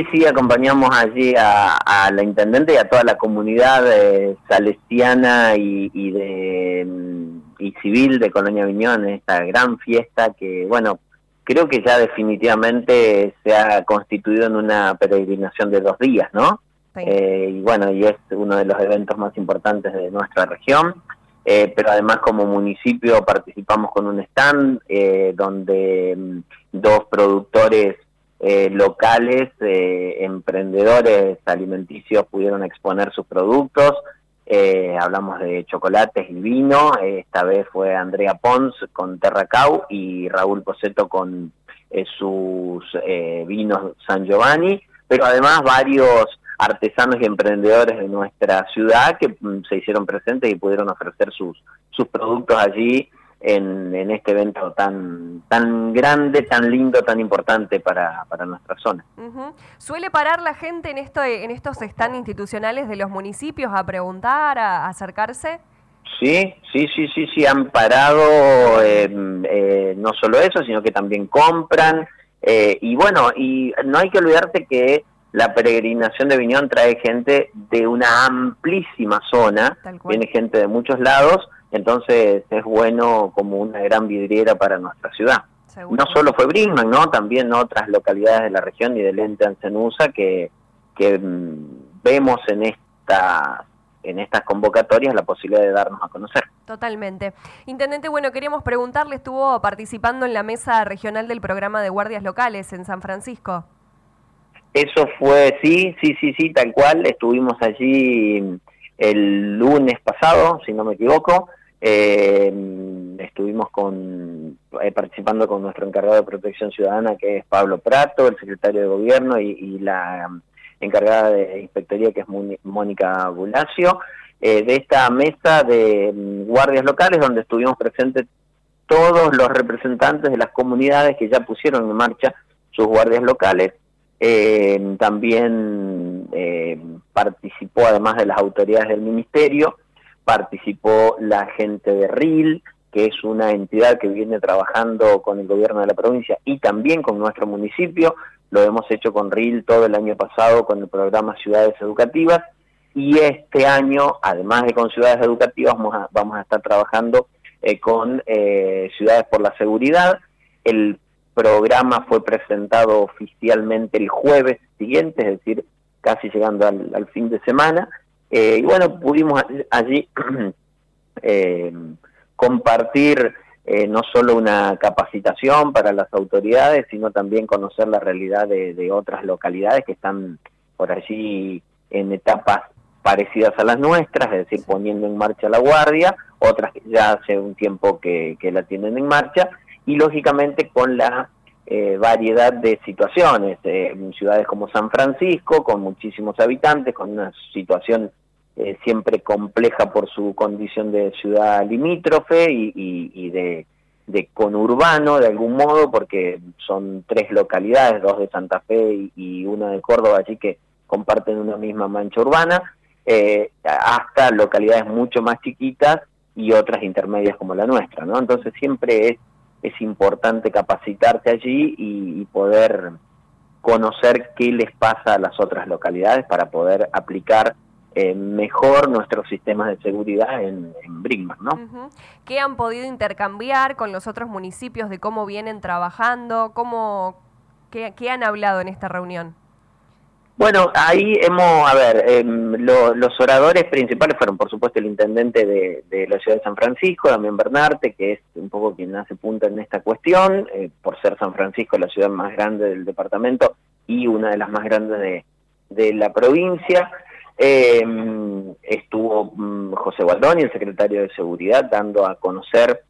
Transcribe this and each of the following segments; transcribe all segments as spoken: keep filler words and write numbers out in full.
Sí, sí, acompañamos allí a, a la intendente y a toda la comunidad eh, salesiana y, y de y civil de Colonia Viñón en esta gran fiesta que, bueno, creo que ya definitivamente se ha constituido en una peregrinación de dos días, ¿no? Sí. Eh, y bueno, y es uno de los eventos más importantes de nuestra región, eh, pero además como municipio participamos con un stand eh, donde mm, dos productores Eh, locales, eh, emprendedores alimenticios pudieron exponer sus productos. Eh, hablamos de chocolates y vino. Eh, esta vez fue Andrea Pons con Terracau y Raúl Poseto con eh, sus eh, vinos San Giovanni, pero además varios artesanos y emprendedores de nuestra ciudad que mm, se hicieron presentes y pudieron ofrecer sus, sus productos allí En, en este evento tan tan grande, tan lindo, tan importante para, para nuestra zona. Uh-huh. ¿Suele parar la gente en esto en estos stand institucionales de los municipios a preguntar, a, a acercarse? Sí, sí, sí, sí, sí, han parado eh, eh, no solo eso, sino que también compran, eh, y bueno, y no hay que olvidarte que la peregrinación de Viñón trae gente de una amplísima zona, viene gente de muchos lados, entonces es bueno como una gran vidriera para nuestra ciudad. Seguro. No solo fue Brinkmann, ¿no? También otras localidades de la región y del ente Ancenusa que, que mmm, vemos en esta en estas convocatorias la posibilidad de darnos a conocer. Totalmente. Intendente, bueno, queríamos preguntarle, estuvo participando en la mesa regional del programa de guardias locales en San Francisco. Eso fue, sí, sí, sí, sí, tal cual, estuvimos allí el lunes pasado, si no me equivoco, eh, estuvimos con eh, participando con nuestro encargado de protección ciudadana, que es Pablo Prato, el secretario de gobierno, y, y la encargada de inspectoría, que es Mónica Bulacio, eh, de esta mesa de guardias locales, donde estuvimos presentes todos los representantes de las comunidades que ya pusieron en marcha sus guardias locales. Eh, también eh, participó, además de las autoridades del ministerio, participó la gente de R I L, que es una entidad que viene trabajando con el gobierno de la provincia y también con nuestro municipio. Lo hemos hecho con R I L todo el año pasado con el programa Ciudades Educativas, y este año, además de con Ciudades Educativas, vamos a, vamos a estar trabajando eh, con eh, Ciudades por la Seguridad. El programa fue presentado oficialmente el jueves siguiente, es decir, casi llegando al, al fin de semana, eh, y bueno, pudimos allí eh, compartir eh, no solo una capacitación para las autoridades, sino también conocer la realidad de, de otras localidades que están por allí en etapas parecidas a las nuestras, es decir, poniendo en marcha la guardia, otras que ya hace un tiempo que, que la tienen en marcha, y lógicamente con la eh, variedad de situaciones, eh, en ciudades como San Francisco, con muchísimos habitantes, con una situación eh, siempre compleja por su condición de ciudad limítrofe y, y, y de, de conurbano de algún modo, porque son tres localidades, dos de Santa Fe y, y una de Córdoba, allí que comparten una misma mancha urbana, eh, hasta localidades mucho más chiquitas y otras intermedias como la nuestra, ¿no? Entonces siempre es es importante capacitarse allí y, y poder conocer qué les pasa a las otras localidades para poder aplicar eh, mejor nuestros sistemas de seguridad en, en Brinkmann, ¿no? Uh-huh. ¿Qué han podido intercambiar con los otros municipios de cómo vienen trabajando? ¿Cómo, qué, qué han hablado en esta reunión? Bueno, ahí hemos, a ver, eh, lo, los oradores principales fueron, por supuesto, el intendente de, de la ciudad de San Francisco, Damián Bernarte, que es un poco quien hace punta en esta cuestión, eh, por ser San Francisco la ciudad más grande del departamento y una de las más grandes de, de la provincia. Eh, estuvo um, José Gualdoni, el secretario de Seguridad, dando a conocer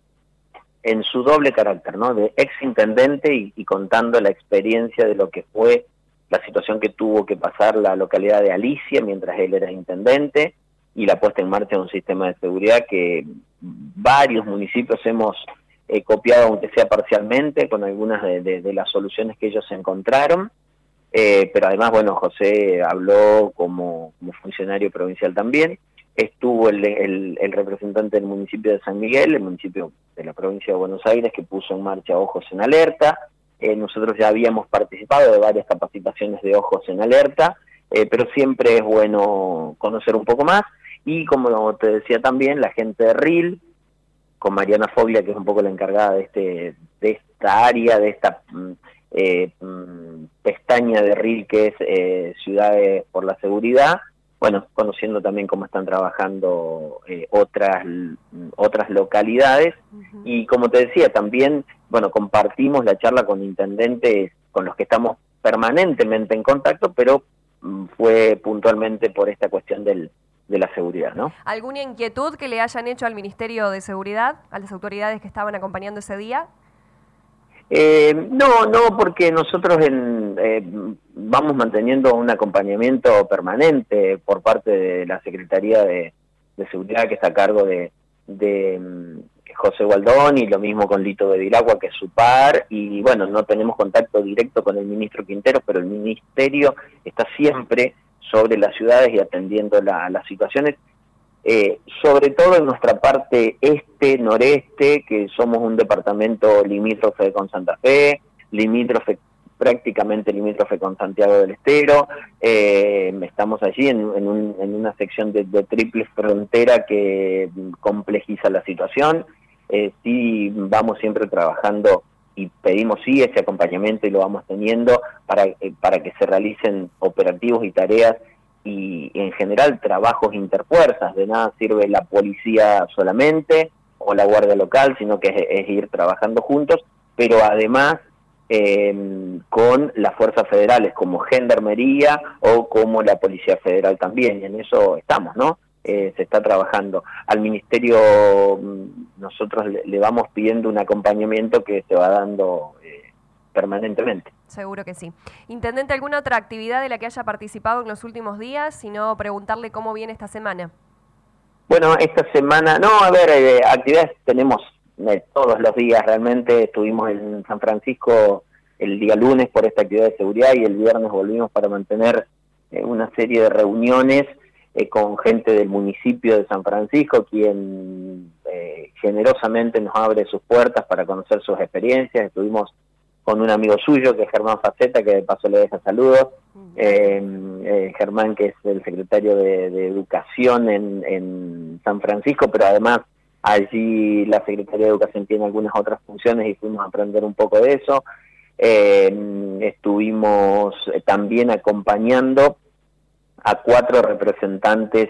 en su doble carácter, ¿no?, de ex intendente y, y contando la experiencia de lo que fue la situación que tuvo que pasar la localidad de Alicia mientras él era intendente, y la puesta en marcha de un sistema de seguridad que varios municipios hemos eh, copiado, aunque sea parcialmente, con algunas de, de, de las soluciones que ellos encontraron, eh, pero además, bueno, José habló como, como funcionario provincial también. Estuvo el, el, el representante del municipio de San Miguel, el municipio de la provincia de Buenos Aires, que puso en marcha Ojos en Alerta. eh, nosotros ya habíamos participado de varias capacitaciones de ojos en alerta, eh, pero siempre es bueno conocer un poco más, y como te decía también, la gente de R I L, con Mariana Foglia, que es un poco la encargada de este de esta área, de esta eh, pestaña de R I L que es eh, Ciudades por la Seguridad, bueno, conociendo también cómo están trabajando eh, otras otras localidades, uh-huh. Y como te decía, también, bueno, compartimos la charla con intendentes con los que estamos permanentemente en contacto, pero um, fue puntualmente por esta cuestión del de la seguridad, ¿no? ¿Alguna inquietud que le hayan hecho al Ministerio de Seguridad, a las autoridades que estaban acompañando ese día? Eh, no, no, porque nosotros en, eh, vamos manteniendo un acompañamiento permanente por parte de la Secretaría de, de Seguridad, que está a cargo de, de um, José Gualdón, y lo mismo con Lito Bevilacqua, que es su par, y bueno, no tenemos contacto directo con el ministro Quinteros, pero el Ministerio está siempre sobre las ciudades y atendiendo la, las situaciones, eh, sobre todo en nuestra parte este, noreste, que somos un departamento limítrofe con Santa Fe, limítrofe, prácticamente limítrofe con Santiago del Estero, eh, estamos allí en, en, un, en una sección de, de triple frontera que complejiza la situación, eh, sí vamos siempre trabajando y pedimos sí ese acompañamiento y lo vamos teniendo para, eh, para que se realicen operativos y tareas y en general trabajos interfuerzas. De nada sirve la policía solamente o la guardia local, sino que es, es ir trabajando juntos, pero además eh, con las fuerzas federales como Gendarmería o como la Policía Federal también, y en eso estamos, ¿no? Eh, se está trabajando. Al Ministerio nosotros le, le vamos pidiendo un acompañamiento que se va dando eh, permanentemente. Seguro que sí. Intendente, ¿alguna otra actividad de la que haya participado en los últimos días? Si no, preguntarle cómo viene esta semana. Bueno, esta semana, no, a ver, eh, actividades tenemos eh, todos los días, realmente estuvimos en San Francisco el día lunes por esta actividad de seguridad y el viernes volvimos para mantener eh, una serie de reuniones Eh, con gente del municipio de San Francisco, quien eh, generosamente nos abre sus puertas para conocer sus experiencias. Estuvimos con un amigo suyo, que es Germán Faceta, que de paso le deja saludos, eh, eh, Germán, que es el secretario de, de Educación en, en San Francisco, pero además allí la Secretaría de Educación tiene algunas otras funciones y fuimos a aprender un poco de eso. Eh, estuvimos también acompañando a cuatro representantes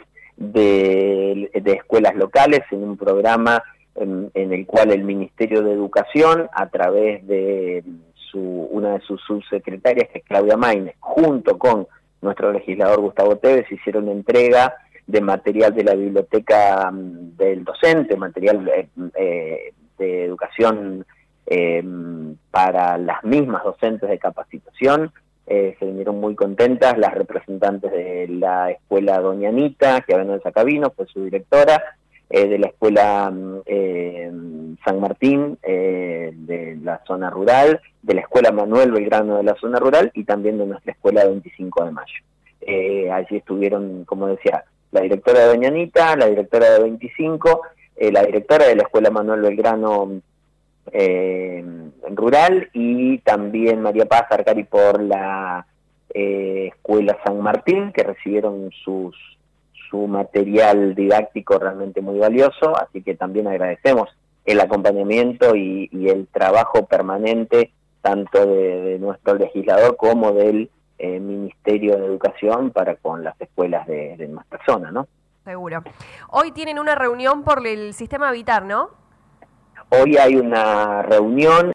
de, de escuelas locales en un programa en, en el cual el Ministerio de Educación, a través de su, una de sus subsecretarias, que es Claudia Maine, junto con nuestro legislador Gustavo Tevez, hicieron entrega de material de la biblioteca del docente, material eh, eh, de educación eh, para las mismas docentes de capacitación. Eh, se vinieron muy contentas las representantes de la escuela Doña Anita, que Abeno de Sacabino fue su directora, eh, de la escuela eh, San Martín, eh, de la zona rural, de la escuela Manuel Belgrano de la zona rural, y también de nuestra escuela veinticinco de mayo. Eh, allí estuvieron, como decía, la directora de Doña Anita, la directora de veinticinco, eh, la directora de la escuela Manuel Belgrano Eh, rural, y también María Paz Arcari por la eh, escuela San Martín, que recibieron sus, su material didáctico realmente muy valioso, así que también agradecemos el acompañamiento y, y el trabajo permanente tanto de, de nuestro legislador como del eh, Ministerio de Educación para con las escuelas de, de más personas, ¿no? Seguro. Hoy tienen una reunión por el sistema Habitar, ¿no? Hoy hay una reunión